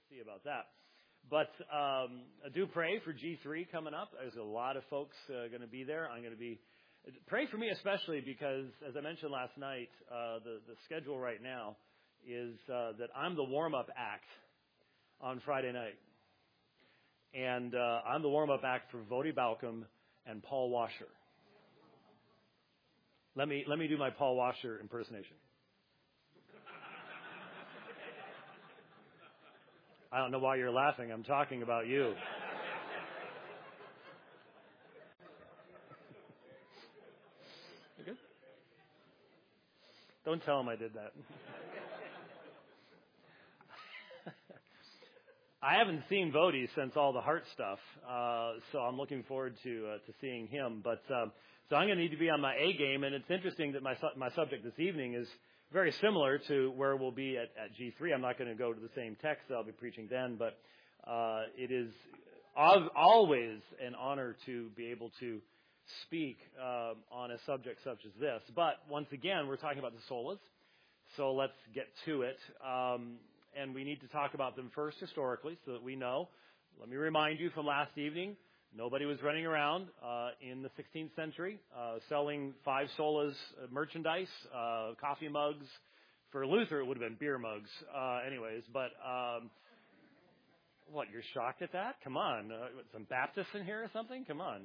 see about that. But do pray for G3 coming up. There's a lot of folks going to be there. I'm going to be pray for me especially because, as I mentioned last night, the schedule right now is that I'm the warm-up act on Friday night. And I'm the warm-up act for Voddie Baucham and Paul Washer. Let me do my Paul Washer impersonation. I don't know why you're laughing. I'm talking about you. You good? Don't tell him I did that. I haven't seen Voddie since all the heart stuff, so I'm looking forward to seeing him. But so I'm going to need to be on my A game, and it's interesting that my subject this evening is very similar to where we'll be at G3. I'm not going to go to the same text that I'll be preaching then, but it is always an honor to be able to speak on a subject such as this. But once again, we're talking about the solas, so let's get to it. And we need to talk about them first historically so that we know. Let me remind you from last evening, nobody was running around in the 16th century selling 5 solas merchandise, coffee mugs. For Luther, it would have been beer mugs anyways. But what, you're shocked at that? Come on. Some Baptists in here or something? Come on.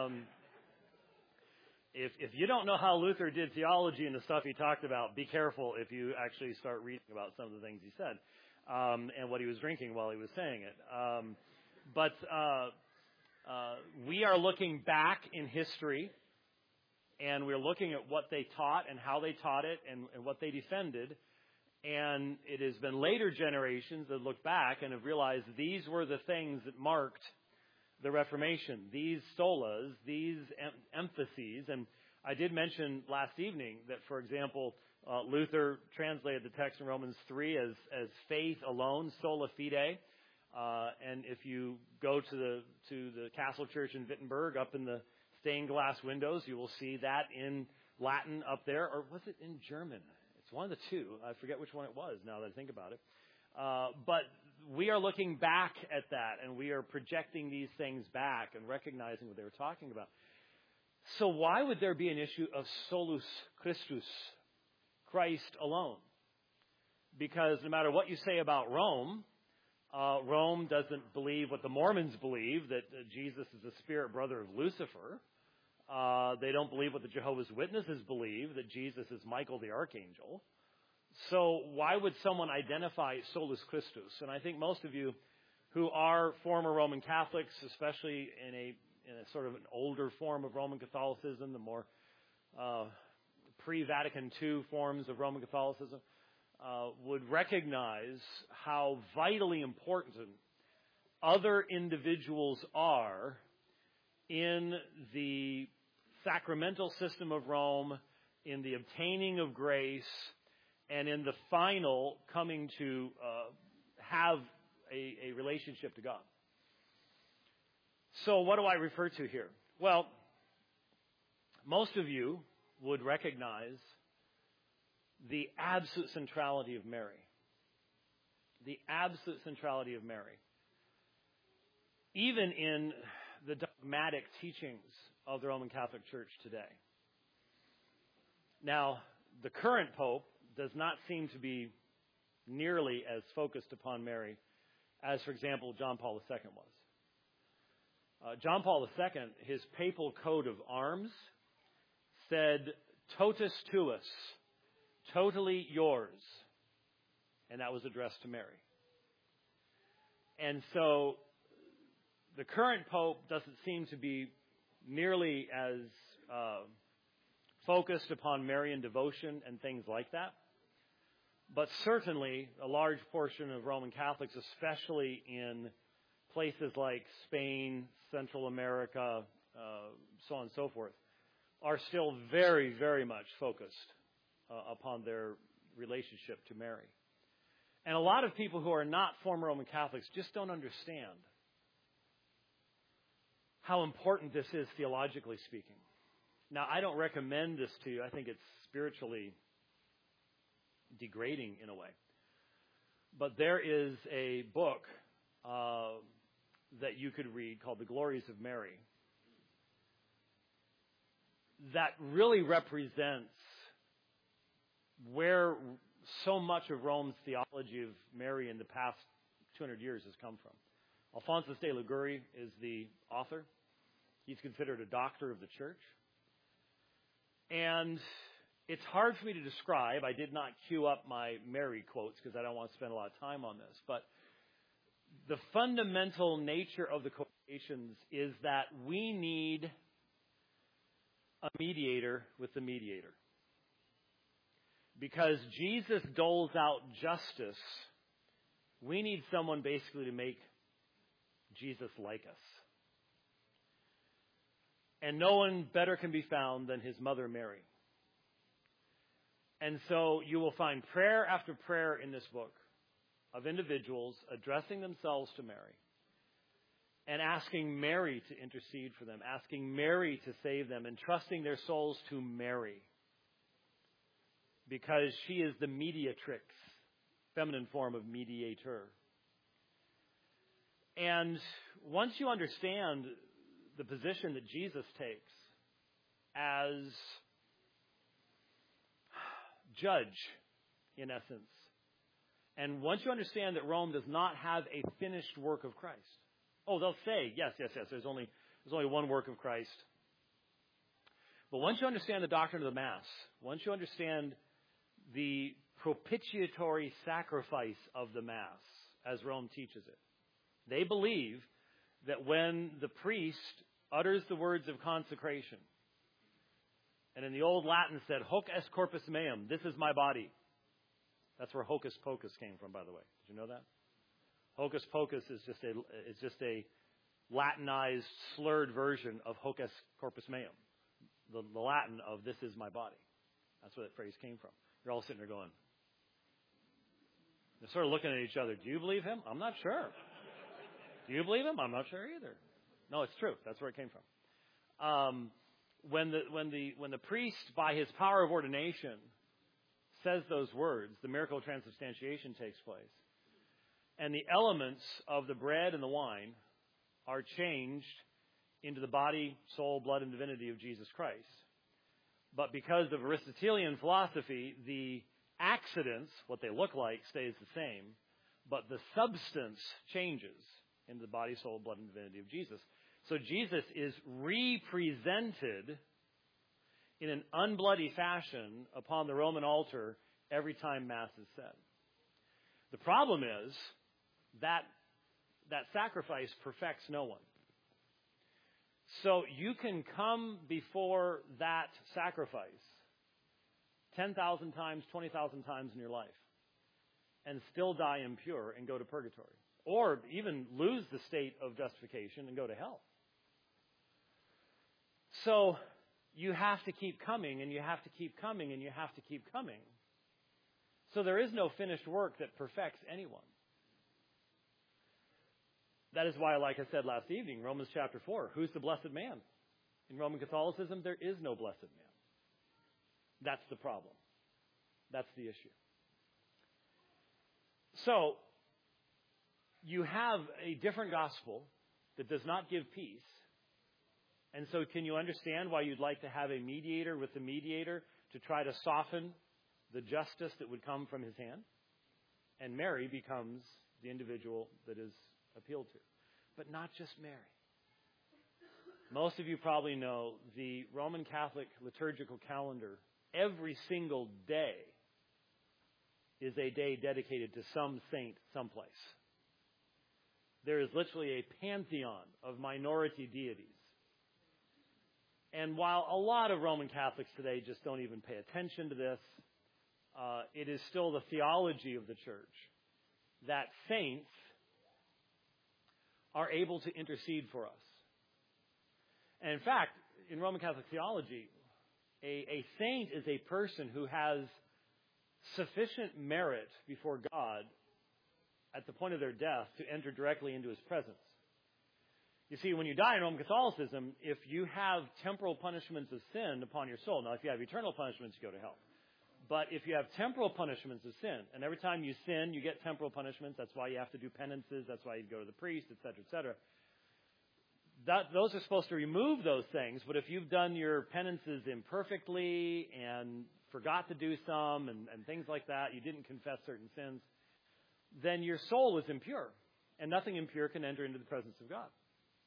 If you don't know how Luther did theology and the stuff he talked about, be careful if you actually start reading about some of the things he said and what he was drinking while he was saying it. But we are looking back in history, and we're looking at what they taught and how they taught it and what they defended. And it has been later generations that look back and have realized these were the things that marked the Reformation, these solas, these emphases. And I did mention last evening that, for example, Luther translated the text in Romans 3 as faith alone, sola fide. And if you go to the Castle Church in Wittenberg, up in the stained glass windows, you will see that in Latin up there. Or was it in German? It's one of the two. I forget which one it was now that I think about it. But we are looking back at that, and we are projecting these things back and recognizing what they were talking about. So why would there be an issue of solus Christus, Christ alone? Because no matter what you say about Rome, Rome doesn't believe what the Mormons believe, that Jesus is the spirit brother of Lucifer. They don't believe what the Jehovah's Witnesses believe, that Jesus is Michael the Archangel. So why would someone identify solus Christus? And I think most of you who are former Roman Catholics, especially in a sort of an older form of Roman Catholicism, the more pre-Vatican II forms of Roman Catholicism, would recognize how vitally important other individuals are in the sacramental system of Rome, in the obtaining of grace, and in the final coming to have a relationship to God. So what do I refer to here? Well, most of you would recognize the absolute centrality of Mary. The absolute centrality of Mary. Even in the dogmatic teachings of the Roman Catholic Church today. Now, the current Pope does not seem to be nearly as focused upon Mary as, for example, John Paul II was. John Paul II, his papal coat of arms, said, "Totus tuus," totally yours. And that was addressed to Mary. And so the current Pope doesn't seem to be nearly as focused upon Marian devotion and things like that. But certainly a large portion of Roman Catholics, especially in places like Spain, Central America, so on and so forth, are still very, very much focused upon their relationship to Mary. And a lot of people who are not former Roman Catholics just don't understand how important this is theologically speaking. Now, I don't recommend this to you. I think it's spiritually degrading in a way. But there is a book that you could read called The Glories of Mary that really represents where so much of Rome's theology of Mary in the past 200 years has come from. Alphonsus de Liguori is the author. He's considered a doctor of the church. And it's hard for me to describe. I did not queue up my Mary quotes because I don't want to spend a lot of time on this. But the fundamental nature of the quotations is that we need a mediator with the mediator. Because Jesus doles out justice, we need someone basically to make Jesus like us. And no one better can be found than his mother Mary. And so you will find prayer after prayer in this book of individuals addressing themselves to Mary and asking Mary to intercede for them, asking Mary to save them, and trusting their souls to Mary because she is the mediatrix, feminine form of mediator. And once you understand the position that Jesus takes as judge, in essence, and once you understand that Rome does not have a finished work of Christ. Oh, they'll say, yes, there's only one work of Christ. But once you understand the doctrine of the Mass, once you understand the propitiatory sacrifice of the Mass, as Rome teaches it, they believe that when the priest utters the words of consecration, and in the old Latin said, hoc est corpus meum, this is my body. That's where hocus pocus came from, by the way. Did you know that? Hocus pocus is just a Latinized, slurred version of hoc est corpus meum, the Latin of this is my body. That's where that phrase came from. You're all sitting there going, they're sort of looking at each other. Do you believe him? I'm not sure. Do you believe him? I'm not sure either. No, it's true. That's where it came from. When the priest, by his power of ordination, says those words, the miracle of transubstantiation takes place. And the elements of the bread and the wine are changed into the body, soul, blood, and divinity of Jesus Christ. But because of Aristotelian philosophy, the accidents, what they look like, stays the same, but the substance changes into the body, soul, blood, and divinity of Jesus. So Jesus is represented in an unbloody fashion upon the Roman altar every time Mass is said. The problem is that sacrifice perfects no one. So you can come before that sacrifice 10,000 times, 20,000 times in your life and still die impure and go to purgatory. Or even lose the state of justification and go to hell. So you have to keep coming, and you have to keep coming, and you have to keep coming. So there is no finished work that perfects anyone. That is why, like I said last evening, Romans chapter 4, who's the blessed man? In Roman Catholicism, there is no blessed man. That's the problem. That's the issue. So, you have a different gospel that does not give peace. And so can you understand why you'd like to have a mediator with the mediator to try to soften the justice that would come from his hand? And Mary becomes the individual that is appealed to. But not just Mary. Most of you probably know the Roman Catholic liturgical calendar, every single day is a day dedicated to some saint someplace. There is literally a pantheon of minority deities. And while a lot of Roman Catholics today just don't even pay attention to this, it is still the theology of the church that saints are able to intercede for us. And in fact, in Roman Catholic theology, a saint is a person who has sufficient merit before God at the point of their death to enter directly into his presence. You see, when you die in Roman Catholicism, if you have temporal punishments of sin upon your soul, now if you have eternal punishments, you go to hell. But if you have temporal punishments of sin, and every time you sin, you get temporal punishments. That's why you have to do penances. That's why you go to the priest, et cetera, et cetera. Those are supposed to remove those things. But if you've done your penances imperfectly and forgot to do some and things like that, you didn't confess certain sins, then your soul is impure. And nothing impure can enter into the presence of God.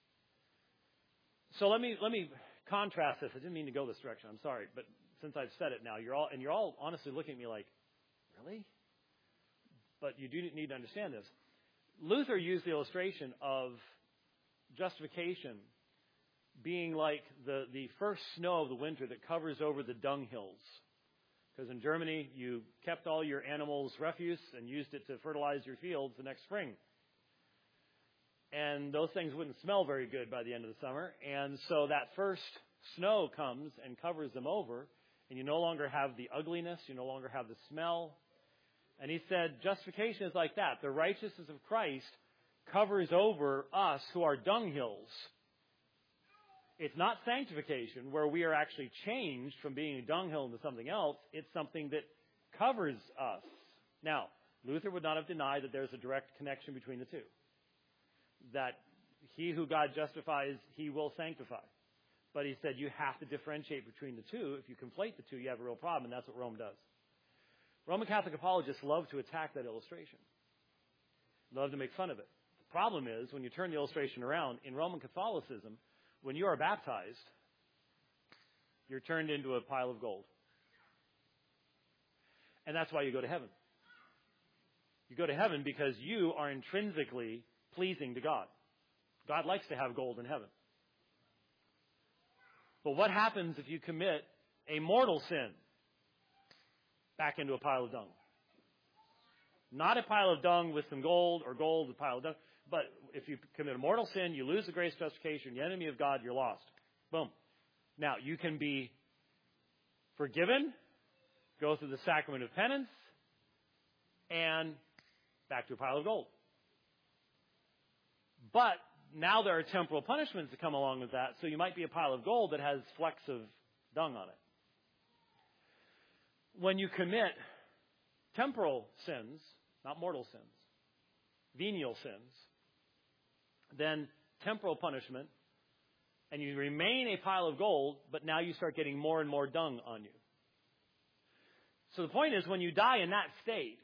So let me contrast this. I didn't mean to go this direction. I'm sorry, but since I've said it now, you're all honestly looking at me like, really? But you do need to understand this. Luther used the illustration of justification being like the first snow of the winter that covers over the dung hills. Because in Germany, you kept all your animals' refuse and used it to fertilize your fields the next spring. And those things wouldn't smell very good by the end of the summer. And so that first snow comes and covers them over, and you no longer have the ugliness, you no longer have the smell. And he said, justification is like that. The righteousness of Christ covers over us who are dunghills. It's not sanctification, where we are actually changed from being a dunghill into something else. It's something that covers us. Now, Luther would not have denied that there's a direct connection between the two. That he who God justifies, he will sanctify. But he said you have to differentiate between the two. If you conflate the two, you have a real problem, and that's what Rome does. Roman Catholic apologists love to attack that illustration. Love to make fun of it. The problem is, when you turn the illustration around, in Roman Catholicism, when you are baptized, you're turned into a pile of gold. And that's why you go to heaven. You go to heaven because you are intrinsically pleasing to God. God likes to have gold in heaven. But what happens if you commit a mortal sin? Back into a pile of dung. Not a pile of dung with some gold, or gold with a pile of dung. But if you commit a mortal sin, you lose the grace of justification, you're the enemy of God, you're lost. Boom. Now, you can be forgiven, go through the sacrament of penance, and back to a pile of gold. But now there are temporal punishments that come along with that, so you might be a pile of gold that has flecks of dung on it. When you commit temporal sins, not mortal sins, venial sins, then temporal punishment, and you remain a pile of gold, but now you start getting more and more dung on you. So the point is, when you die in that state,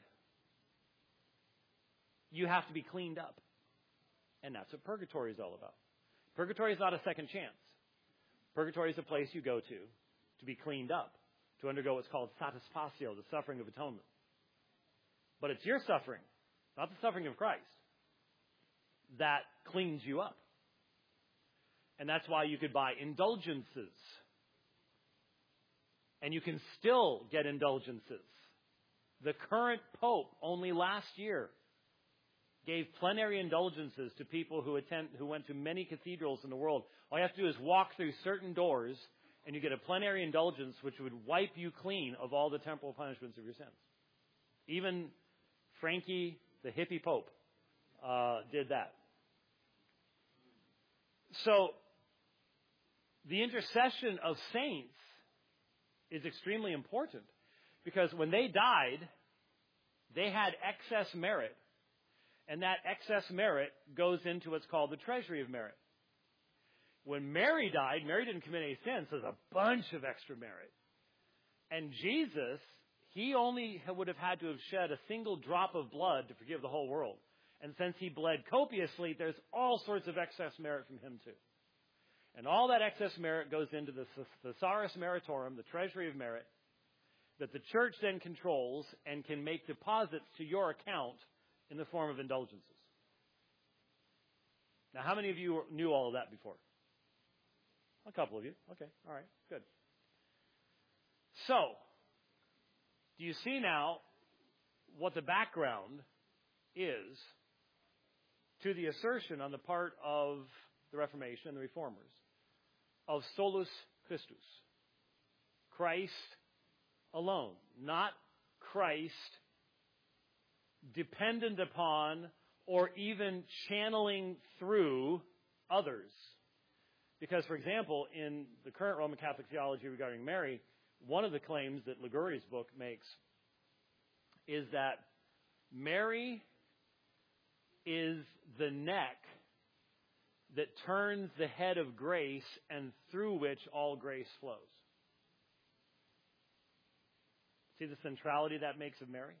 you have to be cleaned up. And that's what purgatory is all about. Purgatory is not a second chance. Purgatory is a place you go to be cleaned up, to undergo what's called satisfatio, the suffering of atonement. But it's your suffering, not the suffering of Christ, that cleans you up. And that's why you could buy indulgences. And you can still get indulgences. The current Pope, only last year, gave plenary indulgences to people who went to many cathedrals in the world. All you have to do is walk through certain doors, and you get a plenary indulgence which would wipe you clean of all the temporal punishments of your sins. Even Frankie, the hippie Pope, did that. So, the intercession of saints is extremely important, because when they died, they had excess merit. And that excess merit goes into what's called the treasury of merit. When Mary died, Mary didn't commit any sins, so there's a bunch of extra merit. And Jesus, he only would have had to have shed a single drop of blood to forgive the whole world. And since he bled copiously, there's all sorts of excess merit from him too. And all that excess merit goes into the Thesaurus Meritorum, the treasury of merit, that the church then controls and can make deposits to your account in the form of indulgences. Now, how many of you knew all of that before? A couple of you. Okay, all right, good. So, do you see now what the background is to the assertion on the part of the Reformation and the Reformers of solus Christus? Christ alone, not Christ dependent upon or even channeling through others. Because, for example, in the current Roman Catholic theology regarding Mary, one of the claims that Liguri's book makes is that Mary is the neck that turns the head of grace and through which all grace flows. See the centrality that makes of Mary?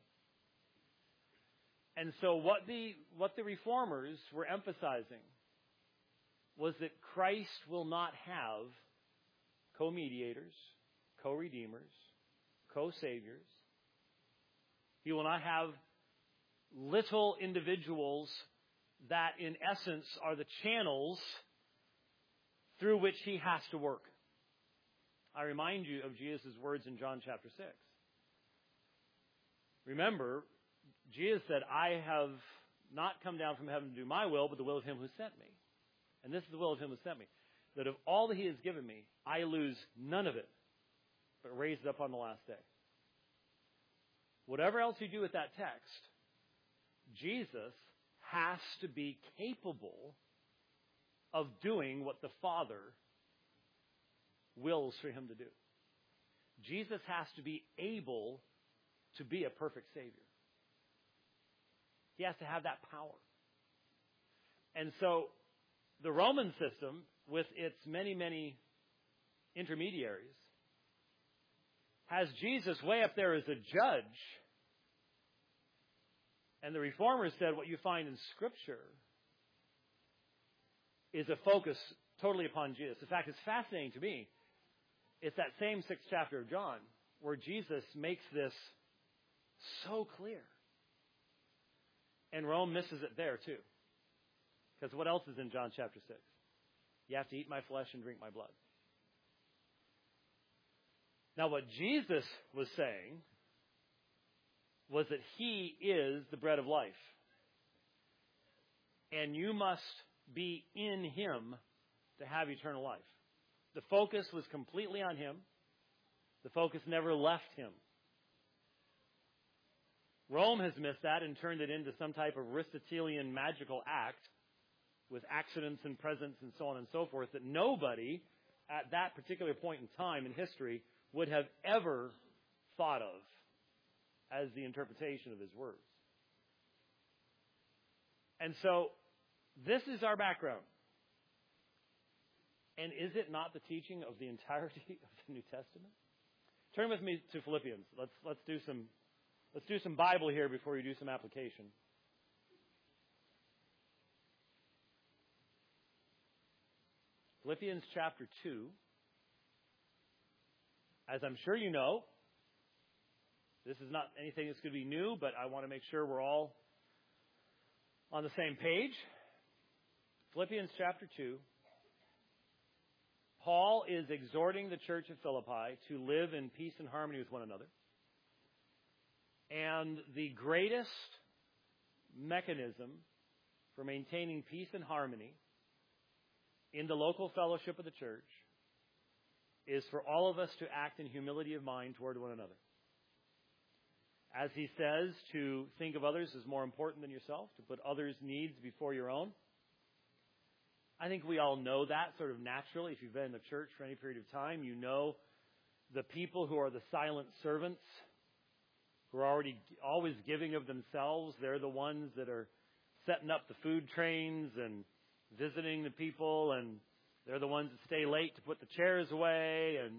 And so what the reformers were emphasizing was that Christ will not have co-mediators, co-redeemers, co-saviors. He will not have little individuals that in essence are the channels through which he has to work. I remind you of Jesus' words in John chapter 6. Remember, Jesus said, I have not come down from heaven to do my will, but the will of him who sent me. And this is the will of him who sent me, that of all that he has given me, I lose none of it, but raise it up on the last day. Whatever else you do with that text, Jesus has to be capable of doing what the Father wills for him to do. Jesus has to be able to be a perfect Savior. He has to have that power. And so the Roman system, with its many, many intermediaries, has Jesus way up there as a judge. And the Reformers said what you find in Scripture is a focus totally upon Jesus. In fact, it's fascinating to me. It's that same 6th chapter of John where Jesus makes this so clear. And Rome misses it there too. Because what else is in John chapter 6? You have to eat my flesh and drink my blood. Now what Jesus was saying was that he is the bread of life. And you must be in him to have eternal life. The focus was completely on him. The focus never left him. Rome has missed that and turned it into some type of Aristotelian magical act with accidents and presents and so on and so forth that nobody at that particular point in time in history would have ever thought of as the interpretation of his words. And so this is our background. And is it not the teaching of the entirety of the New Testament? Turn with me to Philippians. Let's do some Bible here before we do some application. Philippians chapter 2. As I'm sure you know, this is not anything that's going to be new, but I want to make sure we're all on the same page. Philippians chapter 2. Paul is exhorting the church of Philippi to live in peace and harmony with one another. And the greatest mechanism for maintaining peace and harmony in the local fellowship of the church is for all of us to act in humility of mind toward one another. As he says, to think of others as more important than yourself, to put others' needs before your own. I think we all know that sort of naturally. If you've been in the church for any period of time, you know the people who are the silent servants, who are always giving of themselves. They're the ones that are setting up the food trains and visiting the people, and they're the ones that stay late to put the chairs away, and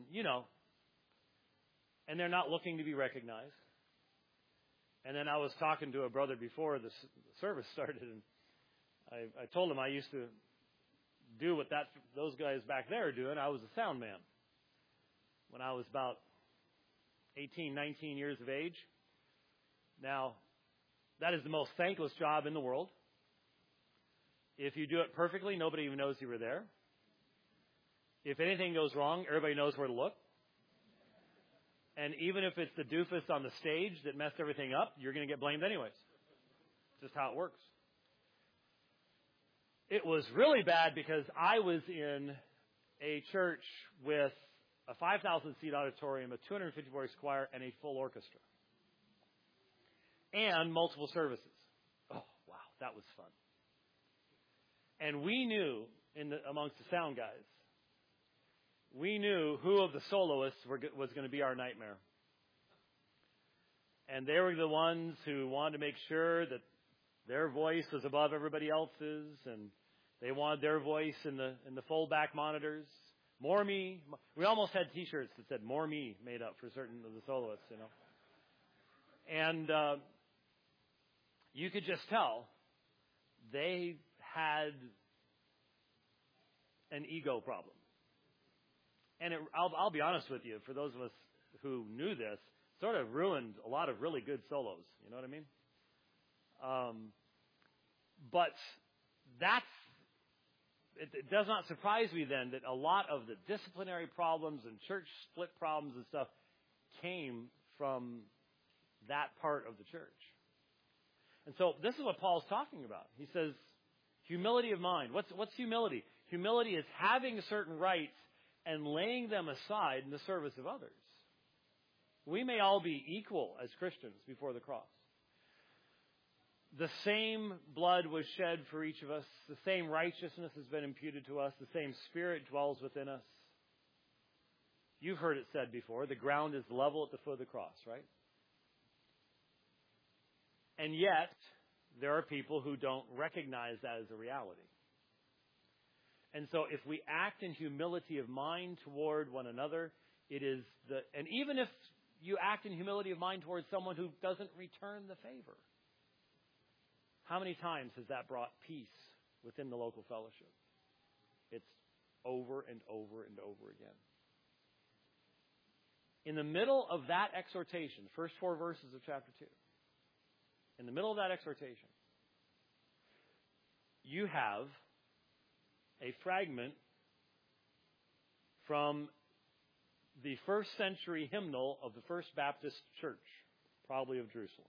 and they're not looking to be recognized. And then I was talking to a brother before the service started, and I told him I used to do what those guys back there are doing. I was a sound man when I was about 18, 19 years of age. Now, that is the most thankless job in the world. If you do it perfectly, nobody even knows you were there. If anything goes wrong, everybody knows where to look. And even if it's the doofus on the stage that messed everything up, you're going to get blamed anyways. It's just how it works. It was really bad because I was in a church with a 5,000-seat auditorium, a 250-voice choir, and a full orchestra. And multiple services. Oh, wow, that was fun. And we knew, amongst the sound guys, we knew who of the soloists was going to be our nightmare. And they were the ones who wanted to make sure that their voice was above everybody else's, and they wanted their voice in the fold-back monitors. More me. We almost had T-shirts that said "More me" made up for certain of the soloists, you know. And you could just tell they had an ego problem. And I'll be honest with you, for those of us who knew this, sort of ruined a lot of really good solos. You know what I mean? But it does not surprise me then that a lot of the disciplinary problems and church split problems and stuff came from that part of the church. And so this is what Paul's talking about. He says, humility of mind. What's humility? Humility is having certain rights and laying them aside in the service of others. We may all be equal as Christians before the cross. The same blood was shed for each of us. The same righteousness has been imputed to us. The same Spirit dwells within us. You've heard it said before, the ground is level at the foot of the cross, right? And yet, there are people who don't recognize that as a reality. And so if we act in humility of mind toward one another, and even if you act in humility of mind towards someone who doesn't return the favor, how many times has that brought peace within the local fellowship? It's over and over and over again. In the middle of that exhortation, the first 4 verses of chapter 2, in the middle of that exhortation, you have a fragment from the first century hymnal of the First Baptist Church, probably of Jerusalem.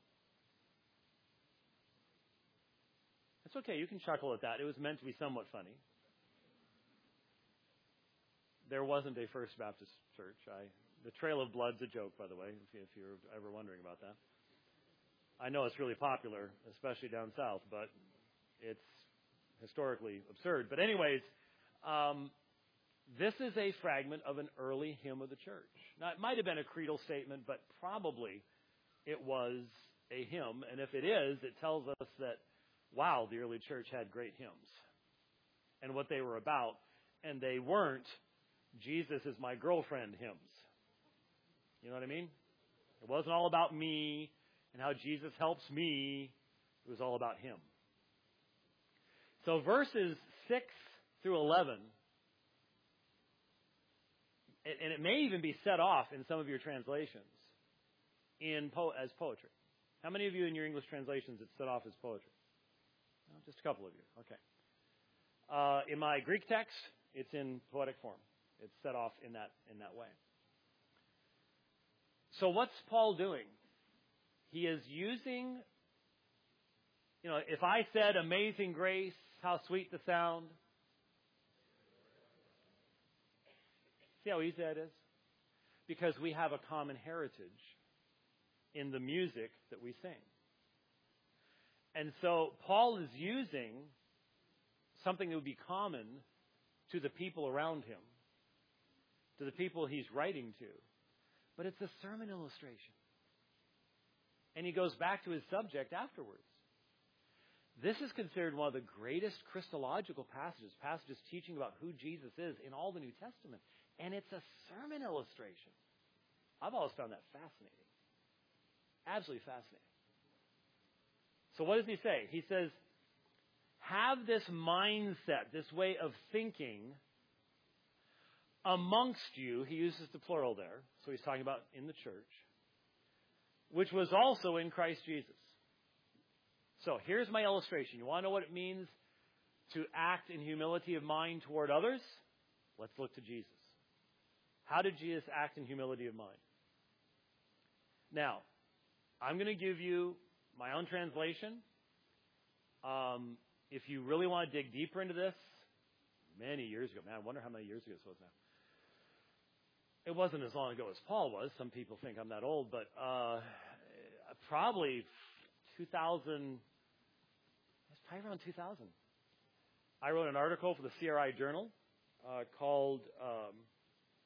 It's okay, you can chuckle at that. It was meant to be somewhat funny. There wasn't a First Baptist Church. The Trail of Blood's a joke, by the way, if you're ever wondering about that. I know it's really popular, especially down south, but it's historically absurd. But anyways, this is a fragment of an early hymn of the church. Now, it might have been a creedal statement, but probably it was a hymn. And if it is, it tells us that, wow, the early church had great hymns and what they were about. And they weren't Jesus is my girlfriend hymns. You know what I mean? It wasn't all about me and how Jesus helps me. It was all about him. So verses 6 through 11, and it may even be set off in some of your translations as poetry. How many of you in your English translations it's set off as poetry? No, just a couple of you. Okay. In my Greek text, it's in poetic form. It's set off in that way. So what's Paul doing? He is using, if I said amazing grace, how sweet the sound. See how easy that is? Because we have a common heritage in the music that we sing. And so Paul is using something that would be common to the people around him, to the people he's writing to. But it's a sermon illustration. And he goes back to his subject afterwards. This is considered one of the greatest Christological passages teaching about who Jesus is in all the New Testament. And it's a sermon illustration. I've always found that fascinating. Absolutely fascinating. So what does he say? He says, have this mindset, this way of thinking amongst you. He uses the plural there. So he's talking about in the church. Which was also in Christ Jesus. So here's my illustration. You want to know what it means to act in humility of mind toward others? Let's look to Jesus. How did Jesus act in humility of mind? Now, I'm going to give you my own translation. If you really want to dig deeper into this, many years ago. Man, I wonder how many years ago this was now. It wasn't as long ago as Paul was. Some people think I'm that old, but probably 2000. It's probably around 2000. I wrote an article for the CRI Journal called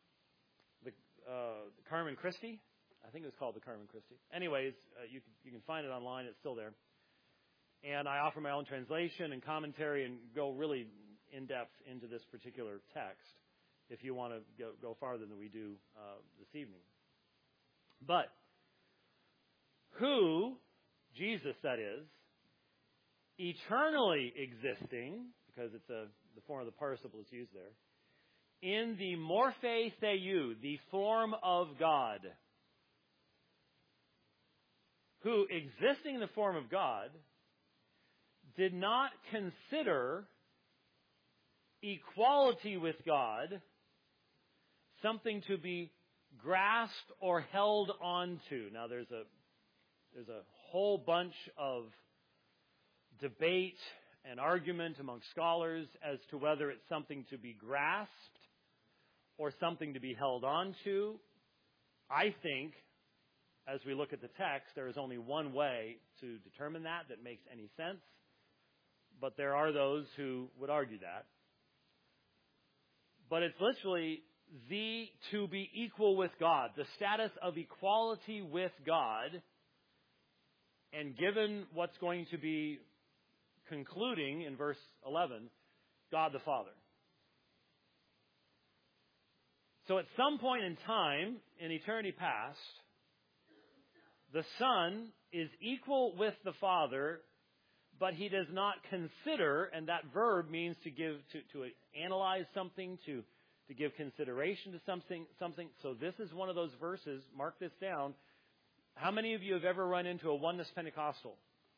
Carmen Christie. I think it was called the Carmen Christie. Anyways, you can find it online. It's still there. And I offer my own translation and commentary and go really in depth into this particular text if you want to go farther than we do this evening. But who, Jesus that is, eternally existing, because it's the form of the participle is used there, in the morphe theou, the form of God, who, existing in the form of God, did not consider equality with God something to be grasped or held onto. Now, there's a whole bunch of debate and argument among scholars as to whether it's something to be grasped or something to be held onto. I think, as we look at the text, there is only one way to determine that makes any sense. But there are those who would argue that. But it's literally to be equal with God, the status of equality with God, and given what's going to be concluding in verse 11, God the Father. So at some point in time, in eternity past, the Son is equal with the Father, but he does not consider, and that verb means to give, to analyze something, to give consideration to something. So this is one of those verses, mark this down. How many of you have ever run into a oneness Pentecostal?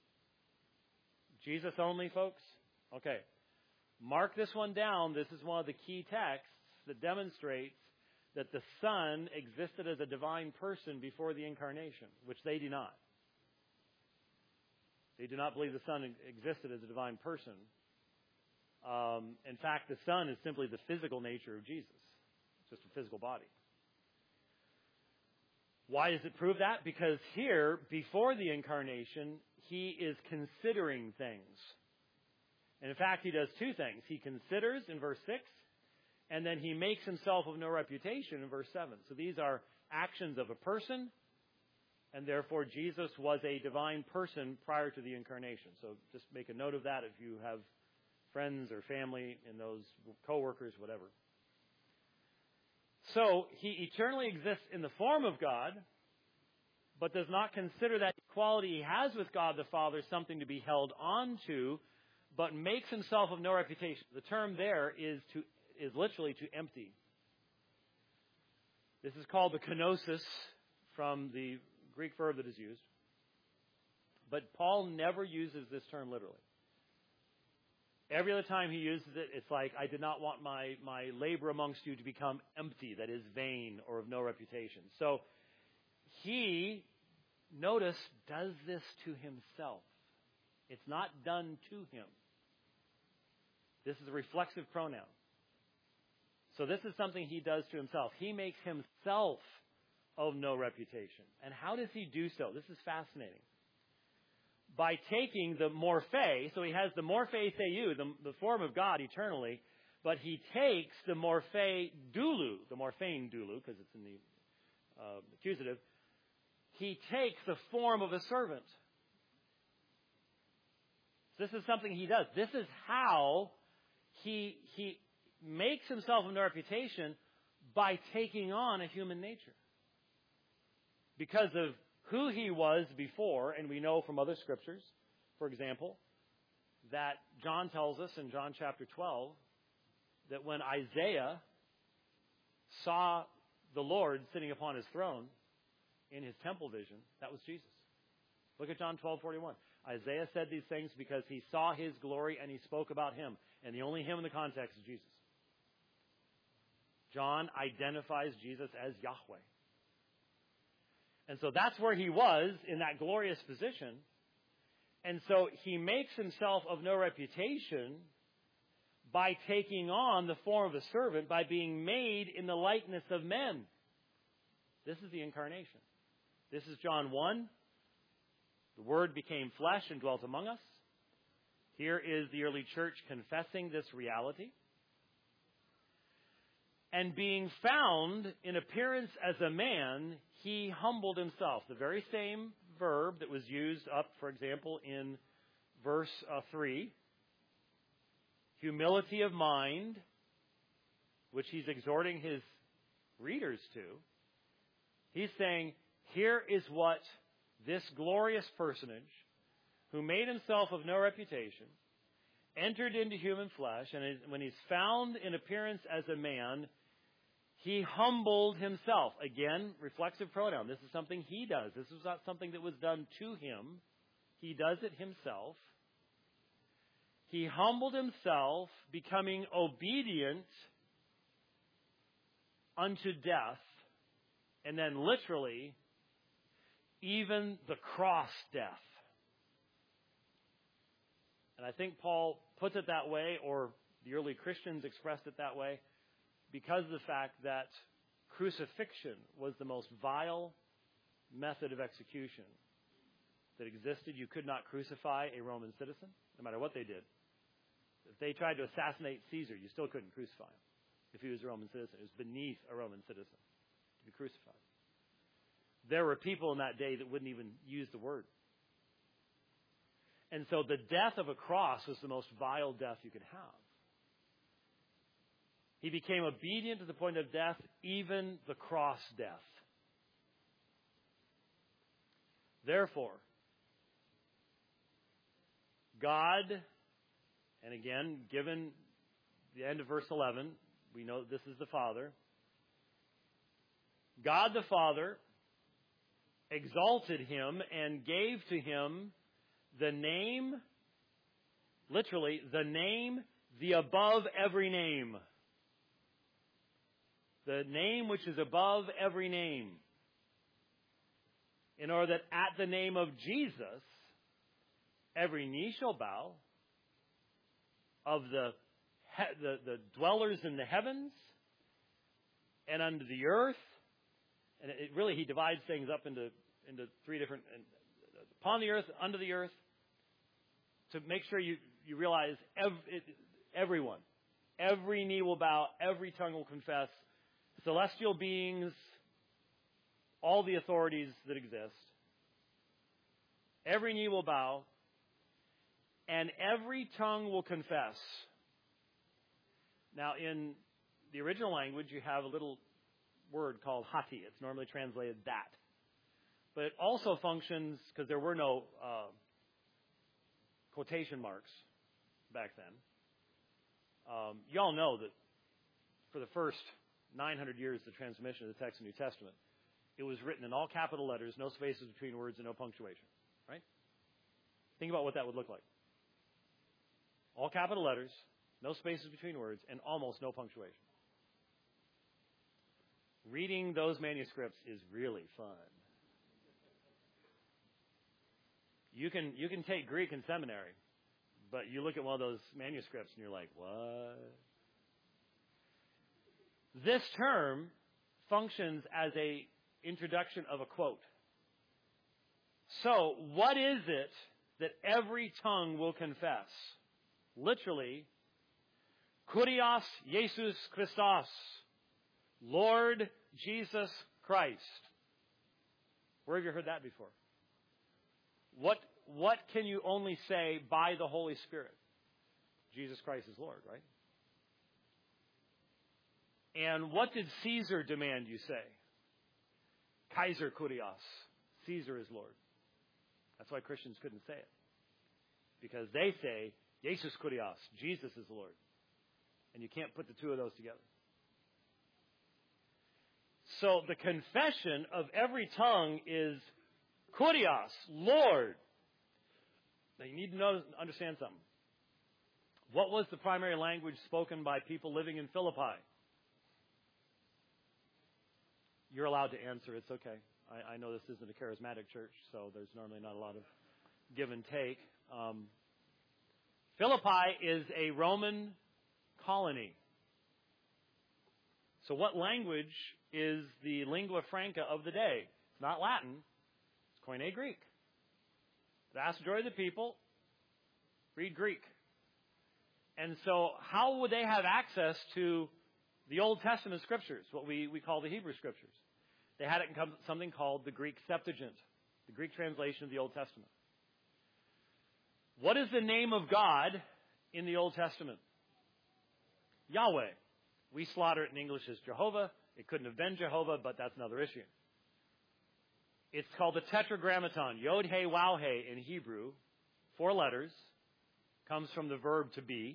Jesus only, folks? Okay. Mark this one down. This is one of the key texts that demonstrates that the Son existed as a divine person before the incarnation, which they do not. They do not believe the Son existed as a divine person. In fact, the Son is simply the physical nature of Jesus. It's just a physical body. Why does it prove that? Because here, before the incarnation, he is considering things. And in fact, he does two things. He considers in verse 6, and then he makes himself of no reputation in verse 7. So these are actions of a person, and therefore Jesus was a divine person prior to the incarnation. So just make a note of that if you have friends or family in those co-workers, whatever. So he eternally exists in the form of God, but does not consider that equality he has with God the Father something to be held on to, but makes himself of no reputation. The term there is literally to empty. This is called the kenosis from the Greek verb that is used. But Paul never uses this term literally. Every other time he uses it, it's like, I did not want my labor amongst you to become empty, that is vain or of no reputation. So he, notice, does this to himself. It's not done to him. This is a reflexive pronoun. So this is something he does to himself. He makes himself of no reputation. And how does he do so? This is fascinating. By taking the morphe, so he has the morphe theou, the form of God eternally, but he takes the morphe doulou, the morphane doulou, because it's in the accusative, he takes the form of a servant. So this is something he does. This is how he makes himself of no reputation, by taking on a human nature. Because of who he was before, and we know from other scriptures, for example, that John tells us in John chapter 12, that when Isaiah saw the Lord sitting upon his throne in his temple vision, that was Jesus. Look at John 12:41. Isaiah said these things because he saw his glory and he spoke about him. And the only him in the context is Jesus. John identifies Jesus as Yahweh. And so that's where he was in that glorious position. And so he makes himself of no reputation by taking on the form of a servant, by being made in the likeness of men. This is the incarnation. This is John 1. The Word became flesh and dwelt among us. Here is the early church confessing this reality. And being found in appearance as a man, he humbled himself. The very same verb that was used up, for example, in verse 3. Humility of mind, which he's exhorting his readers to. He's saying, here is what this glorious personage, who made himself of no reputation, entered into human flesh, and when he's found in appearance as a man, he humbled himself. Again, reflexive pronoun. This is something he does. This is not something that was done to him. He does it himself. He humbled himself, becoming obedient unto death, and then literally, even the cross death. And I think Paul puts it that way, or the early Christians expressed it that way, because of the fact that crucifixion was the most vile method of execution that existed. You could not crucify a Roman citizen, no matter what they did. If they tried to assassinate Caesar, you still couldn't crucify him if he was a Roman citizen. It was beneath a Roman citizen to be crucified. There were people in that day that wouldn't even use the word. And so the death of a cross was the most vile death you could have. He became obedient to the point of death, even the cross death. Therefore, God, and again, given the end of verse 11, we know that this is the Father. God the Father exalted him and gave to him the name, literally, the name, the above every name. The name which is above every name. In order that at the name of Jesus, every knee shall bow, of the dwellers in the heavens and under the earth. And he divides things up into three different, upon the earth, under the earth, to make sure you realize everyone. Every knee will bow, every tongue will confess. Celestial beings, all the authorities that exist. Every knee will bow, and every tongue will confess. Now, in the original language, you have a little word called hati. It's normally translated that. But it also functions, because there were no quotation marks back then. You all know that for the first 900 years of the transmission of the text of the New Testament, it was written in all capital letters, no spaces between words, and no punctuation. Right? Think about what that would look like. All capital letters, no spaces between words, and almost no punctuation. Reading those manuscripts is really fun. You can take Greek in seminary, but you look at one of those manuscripts and you're like, what? This term functions as a introduction of a quote. So, what is it that every tongue will confess? Literally, Kurios Jesus Christos, Lord Jesus Christ. Where have you heard that before? What can you only say by the Holy Spirit? Jesus Christ is Lord, right? And what did Caesar demand you say? Kaiser Kurios. Caesar is Lord. That's why Christians couldn't say it. Because they say, Jesus Kurios, Jesus is Lord. And you can't put the two of those together. So the confession of every tongue is Kurios, Lord. Now you need to understand something. What was the primary language spoken by people living in Philippi? You're allowed to answer. It's okay. I know this isn't a charismatic church, so there's normally not a lot of give and take. Philippi is a Roman colony. So what language is the lingua franca of the day? It's not Latin. It's Koine Greek. The vast majority of the people read Greek. And so how would they have access to The Old Testament scriptures, what we call the Hebrew scriptures, they had it in something called the Greek Septuagint, the Greek translation of the Old Testament. What is the name of God in the Old Testament? Yahweh. We slaughter it in English as Jehovah. It couldn't have been Jehovah, but that's another issue. It's called the Tetragrammaton. Yod, He, Waw, He in Hebrew, 4 letters, comes from the verb to be.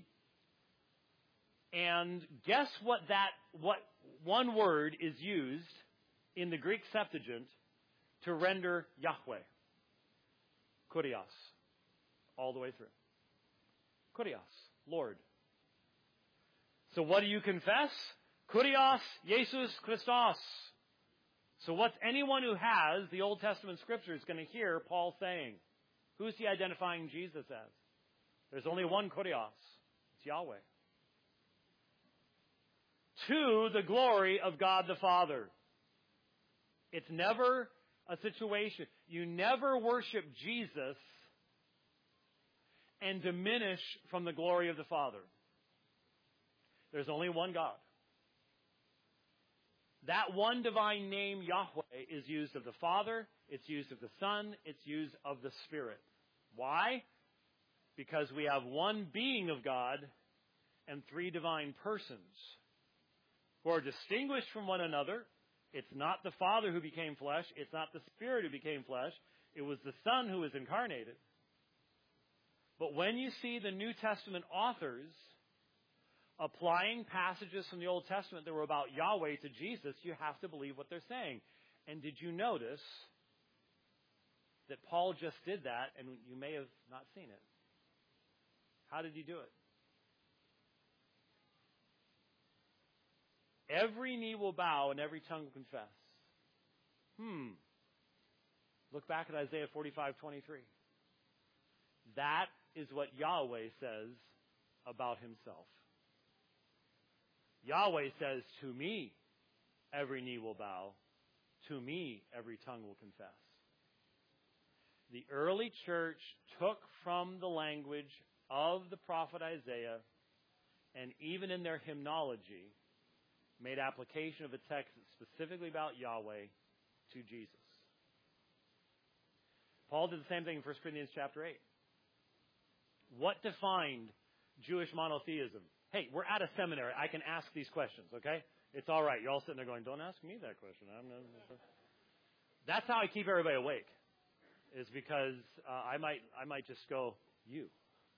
And guess what one word is used in the Greek Septuagint to render Yahweh? Kurios. All the way through. Kurios. Lord. So what do you confess? Kurios Jesus Christos. So what's anyone who has the Old Testament scriptures going to hear Paul saying? Who's he identifying Jesus as? There's only one Kurios. It's Yahweh. To the glory of God the Father. It's never a situation. You never worship Jesus and diminish from the glory of the Father. There's only one God. That one divine name, Yahweh, is used of the Father, it's used of the Son, it's used of the Spirit. Why? Because we have one being of God and 3 divine persons who are distinguished from one another. It's not the Father who became flesh. It's not the Spirit who became flesh. It was the Son who was incarnated. But when you see the New Testament authors applying passages from the Old Testament that were about Yahweh to Jesus, you have to believe what they're saying. And did you notice that Paul just did that, and you may have not seen it? How did he do it? Every knee will bow and every tongue will confess. Look back at Isaiah 45:23. That is what Yahweh says about himself. Yahweh says, to me, every knee will bow. To me, every tongue will confess. The early church took from the language of the prophet Isaiah, and even in their hymnology, made application of a text specifically about Yahweh to Jesus. Paul did the same thing in 1 Corinthians chapter 8. What defined Jewish monotheism? Hey, we're at a seminary. I can ask these questions, okay? It's all right. You're all sitting there going, don't ask me that question. That's how I keep everybody awake, is because I might just go, you.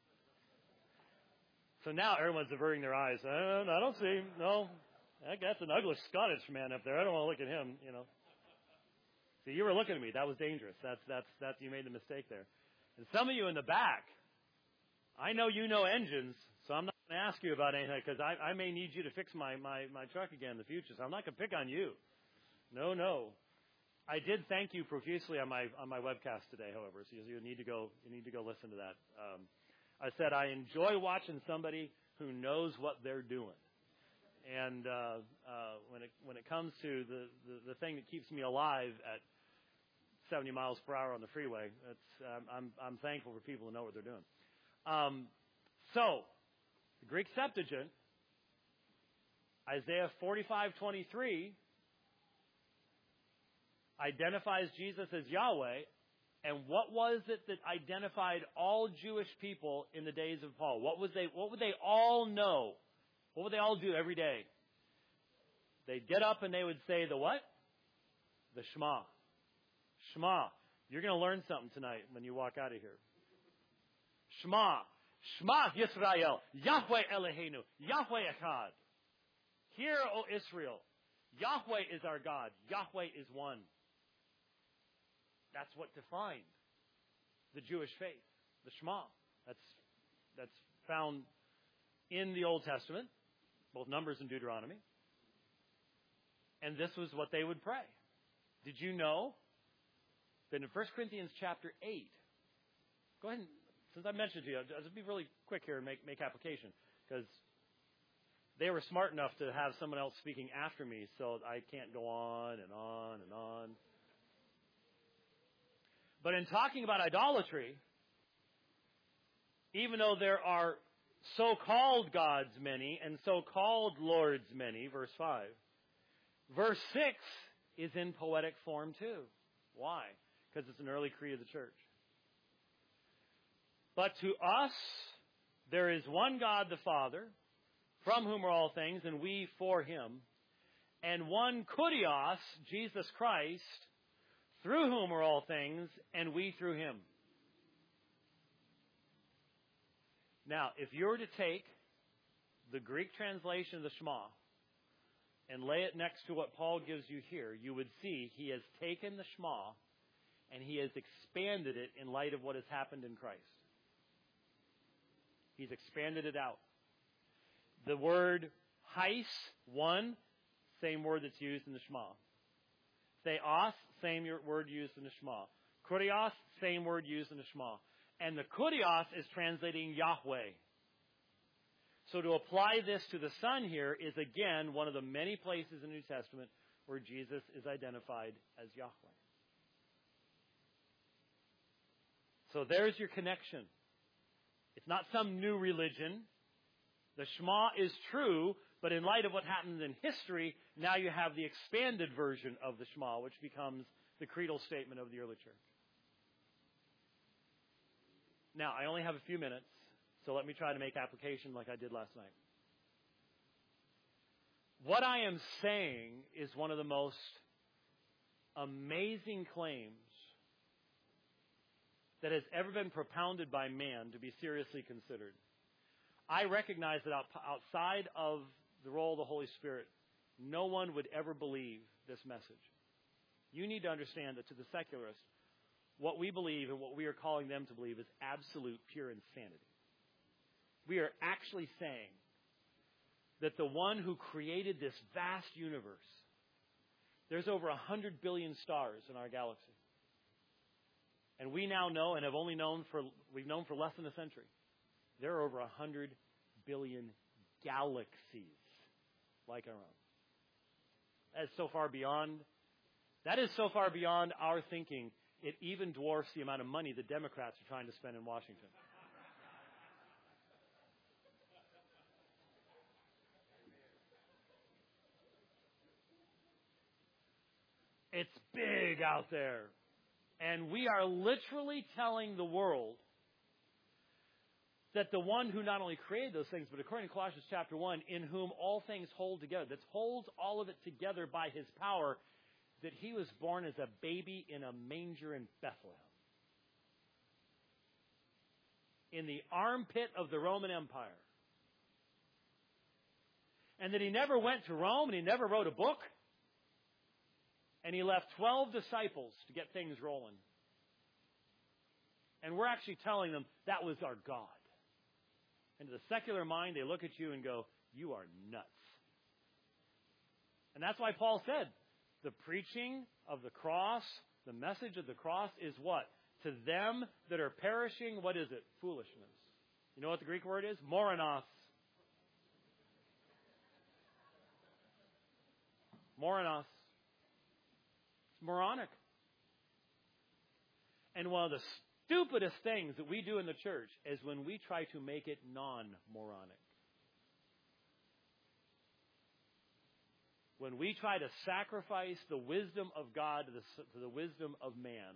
So now everyone's averting their eyes. I don't see. No, that's an ugly Scottish man up there. I don't want to look at him, you know. See, you were looking at me. That was dangerous. That's you made the mistake there. And some of you in the back, I know you know engines, so I'm not going to ask you about anything because I may need you to fix my truck again in the future. So I'm not going to pick on you. No. I did thank you profusely on my webcast today, however. So you need to go listen to that. I said I enjoy watching somebody who knows what they're doing. And when it comes to the thing that keeps me alive at 70 miles per hour on the freeway, I'm thankful for people who know what they're doing. So, the Greek Septuagint, Isaiah 45:23, identifies Jesus as Yahweh. And what was it that identified all Jewish people in the days of Paul? What would they all know? What would they all do every day? They'd get up and they would say the what? The Shema. Shema. You're going to learn something tonight when you walk out of here. Shema. Shema Yisrael. Yahweh Eloheinu. Yahweh Echad. Hear, O Israel. Yahweh is our God. Yahweh is one. That's what defined the Jewish faith. The Shema. That's found in the Old Testament, both Numbers and Deuteronomy. And this was what they would pray. Did you know that in 1 Corinthians chapter 8, go ahead and, since I mentioned to you, I'll just be really quick here and make application, because they were smart enough to have someone else speaking after me, so I can't go on and on and on. But in talking about idolatry, even though there are so-called God's many and so-called Lord's many, verse 5. Verse 6 is in poetic form too. Why? Because it's an early creed of the church. But to us, there is one God the Father, from whom are all things, and we for him, and one Kurios, Jesus Christ, through whom are all things, and we through him. Now, if you were to take the Greek translation of the Shema and lay it next to what Paul gives you here, you would see he has taken the Shema and he has expanded it in light of what has happened in Christ. He's expanded it out. The word heis, one, same word that's used in the Shema. Theos, same word used in the Shema. Kurios, same word used in the Shema. And the Kurios is translating Yahweh. So to apply this to the Son here is again one of the many places in the New Testament where Jesus is identified as Yahweh. So there's your connection. It's not some new religion. The Shema is true, but in light of what happened in history, now you have the expanded version of the Shema, which becomes the creedal statement of the early church. Now, I only have a few minutes, so let me try to make application like I did last night. What I am saying is one of the most amazing claims that has ever been propounded by man to be seriously considered. I recognize that outside of the role of the Holy Spirit, no one would ever believe this message. You need to understand that to the secularist, what we believe and what we are calling them to believe is absolute, pure insanity. We are actually saying that the one who created this vast universe, there's over 100 billion stars in our galaxy. And we now know, and have only known we've known for less than a century, there are over 100 billion galaxies like our own. That is so far beyond our thinking. It even dwarfs the amount of money the Democrats are trying to spend in Washington. It's big out there. And we are literally telling the world that the one who not only created those things, but according to Colossians chapter 1, in whom all things hold together, that holds all of it together by his power, that he was born as a baby in a manger in Bethlehem, in the armpit of the Roman Empire. And that he never went to Rome, and he never wrote a book, and he left 12 disciples to get things rolling. And we're actually telling them that was our God. And to the secular mind, they look at you and go, you are nuts. And that's why Paul said, the preaching of the cross, the message of the cross is what? To them that are perishing, what is it? Foolishness. You know what the Greek word is? Moranos. Moranos. It's moronic. And one of the stupidest things that we do in the church is when we try to make it non-moronic. When we try to sacrifice the wisdom of God to the wisdom of man.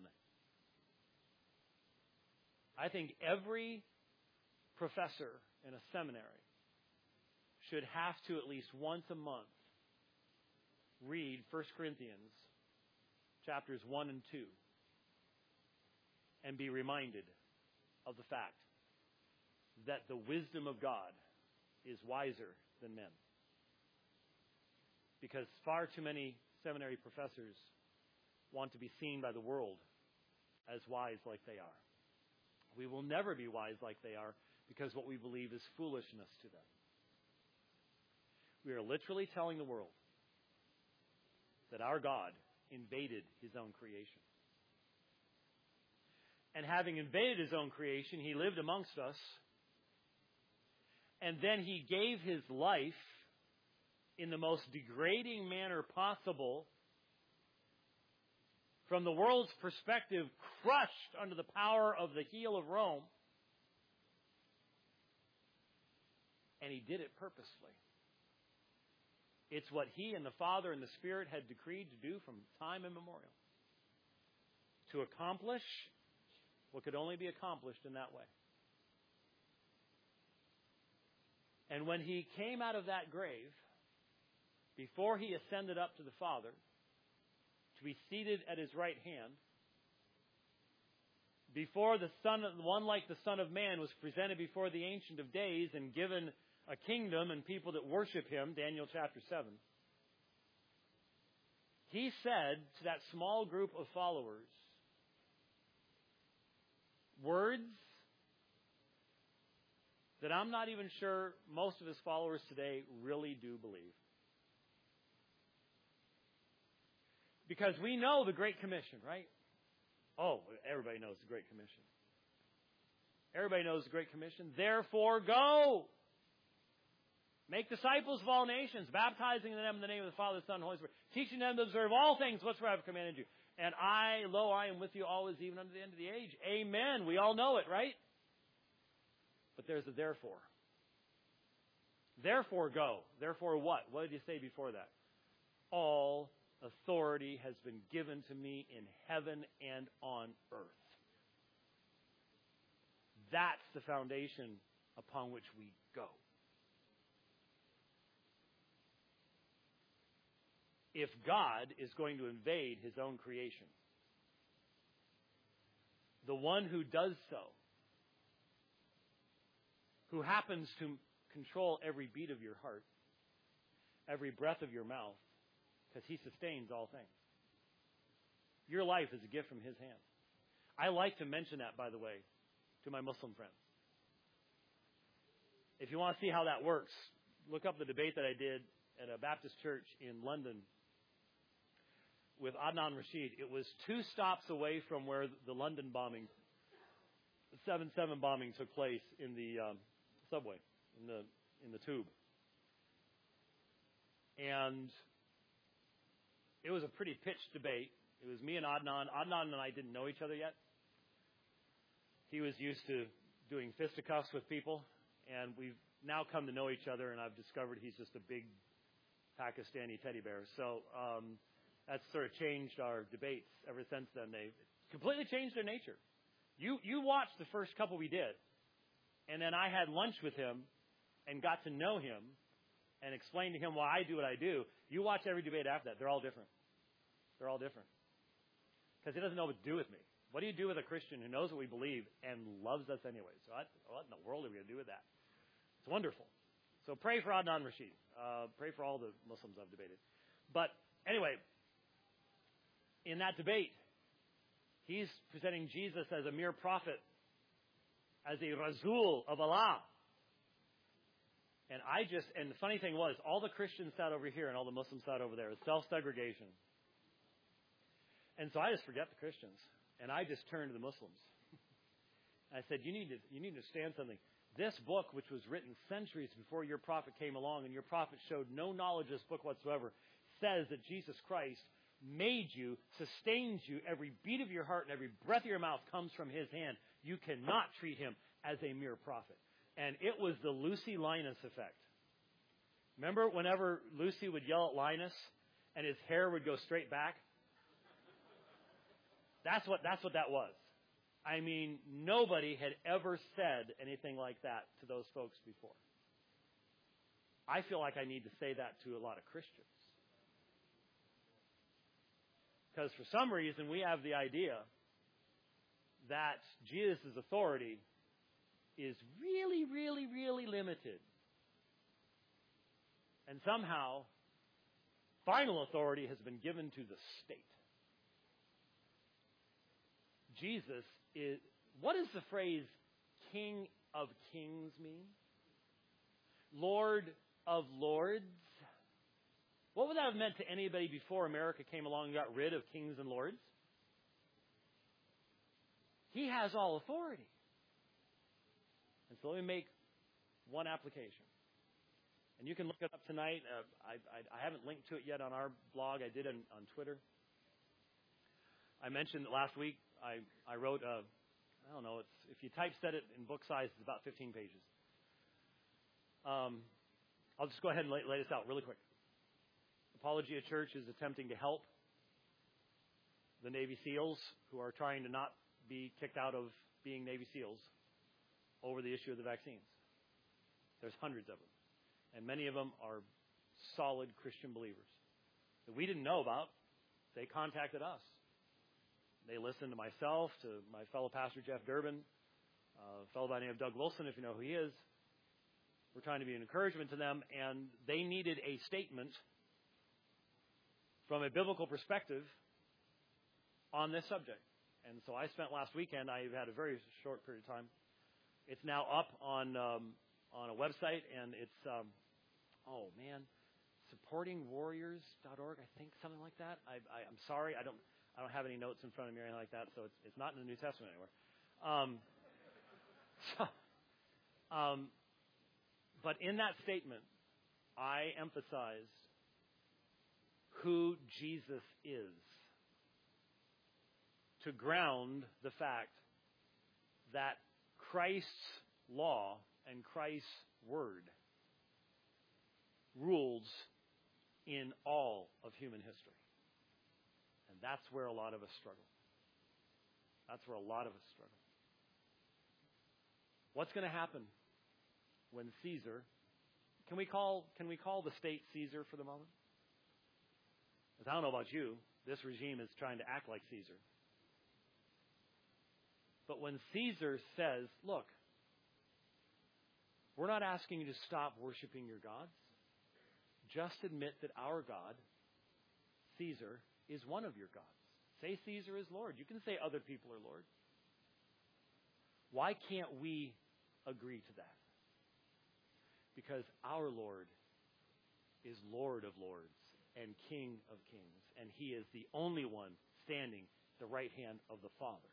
I think every professor in a seminary should have to at least once a month read 1 Corinthians chapters 1 and 2 and be reminded of the fact that the wisdom of God is wiser than men. Because far too many seminary professors want to be seen by the world as wise like they are. We will never be wise like they are because what we believe is foolishness to them. We are literally telling the world that our God invaded his own creation. And having invaded his own creation, he lived amongst us. And then he gave his life in the most degrading manner possible, from the world's perspective, crushed under the power of the heel of Rome, And He did it purposefully. It's what He and the Father and the Spirit had decreed to do from time immemorial. To accomplish what could only be accomplished in that way. And when He came out of that grave, before He ascended up to the Father, to be seated at His right hand, before the one like the Son of Man was presented before the Ancient of Days and given a kingdom and people that worship Him, Daniel chapter 7, He said to that small group of followers, words that I'm not even sure most of His followers today really do believe. Because we know the Great Commission, right? Oh, everybody knows the Great Commission. Everybody knows the Great Commission. Therefore, go. Make disciples of all nations, baptizing them in the name of the Father, the Son, and the Holy Spirit, teaching them to observe all things whatsoever I have commanded you. And I am with you always, even unto the end of the age. Amen. We all know it, right? But there's a therefore. Therefore, go. Therefore, what? What did you say before that? All authority has been given to me in heaven and on earth. That's the foundation upon which we go. If God is going to invade His own creation, the one who does so, who happens to control every beat of your heart, every breath of your mouth, because He sustains all things. Your life is a gift from His hand. I like to mention that, by the way, to my Muslim friends. If you want to see how that works, look up the debate that I did at a Baptist church in London with Adnan Rashid. It was 2 stops away from where the London bombing, the 7/7 bombing took place in the subway, in the tube. And it was a pretty pitched debate. It was me and Adnan. Adnan and I didn't know each other yet. He was used to doing fisticuffs with people, and we've now come to know each other, and I've discovered he's just a big Pakistani teddy bear. So that's sort of changed our debates ever since then. They've completely changed their nature. You watched the first couple we did, and then I had lunch with him and got to know him and explained to him why I do what I do. You watch every debate after that. They're all different. They're all different. Because he doesn't know what to do with me. What do you do with a Christian who knows what we believe and loves us anyway? So what in the world are we going to do with that? It's wonderful. So pray for Adnan Rashid. Pray for all the Muslims I've debated. But anyway, in that debate, he's presenting Jesus as a mere prophet, as a Rasul of Allah. And the funny thing was, all the Christians sat over here and all the Muslims sat over there. It's self-segregation. And so I just forget the Christians. And I just turned to the Muslims. I said, you need to understand something. This book, which was written centuries before your prophet came along, and your prophet showed no knowledge of this book whatsoever, says that Jesus Christ made you, sustains you, every beat of your heart and every breath of your mouth comes from His hand. You cannot treat Him as a mere prophet. And it was the Lucy Linus effect. Remember whenever Lucy would yell at Linus and his hair would go straight back? That's what that was. I mean, nobody had ever said anything like that to those folks before. I feel like I need to say that to a lot of Christians. Because for some reason we have the idea that Jesus' authority is really, really, really limited. And somehow, final authority has been given to the state. Jesus is, what does the phrase King of Kings mean? Lord of Lords? What would that have meant to anybody before America came along and got rid of kings and lords? He has all authority. And so let me make one application. And you can look it up tonight. I haven't linked to it yet on our blog. I did on Twitter. I mentioned that last week I wrote if you typeset it in book size, it's about 15 pages. I'll just go ahead and lay this out really quick. Apologia Church is attempting to help the Navy SEALs who are trying to not be kicked out of being Navy SEALs over the issue of the vaccines. There's hundreds of them. And many of them are solid Christian believers that we didn't know about. They contacted us. They listened to myself, to my fellow pastor Jeff Durbin, a fellow by the name of Doug Wilson, if you know who he is. We're trying to be an encouragement to them, and they needed a statement from a biblical perspective on this subject. And so I spent last weekend, I had a very short period of time. It's now up on a website, and it's, supportingwarriors.org, I think, something like that. I'm sorry, I don't have any notes in front of me or anything like that, so it's not in the New Testament anywhere. But in that statement, I emphasized who Jesus is to ground the fact that Christ's law and Christ's word rules in all of human history. And that's where a lot of us struggle. That's where a lot of us struggle. What's going to happen when Caesar, can we call the state Caesar for the moment? Because I don't know about you, this regime is trying to act like Caesar. But when Caesar says, look, we're not asking you to stop worshiping your gods. Just admit that our God, Caesar, is one of your gods. Say Caesar is Lord. You can say other people are Lord. Why can't we agree to that? Because our Lord is Lord of lords and King of kings, and he is the only one standing at the right hand of the Father.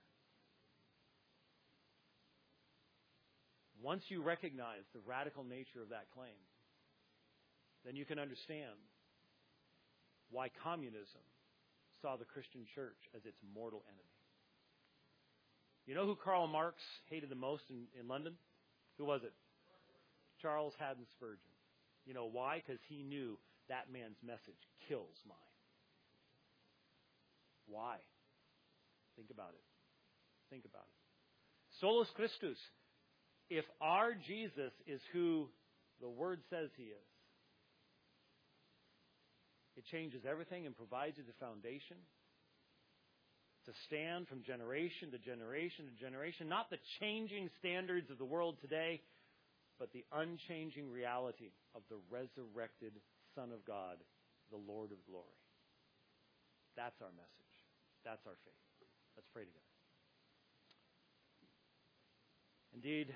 Once you recognize the radical nature of that claim, then you can understand why communism saw the Christian church as its mortal enemy. You know who Karl Marx hated the most in London? Who was it? Charles Haddon Spurgeon. You know why? Because he knew that man's message kills mine. Why? Think about it. Think about it. Solus Christus. If our Jesus is who the Word says he is, it changes everything and provides you the foundation to stand from generation to generation to generation. Not the changing standards of the world today, but the unchanging reality of the resurrected Son of God, the Lord of glory. That's our message. That's our faith. Let's pray together. Indeed,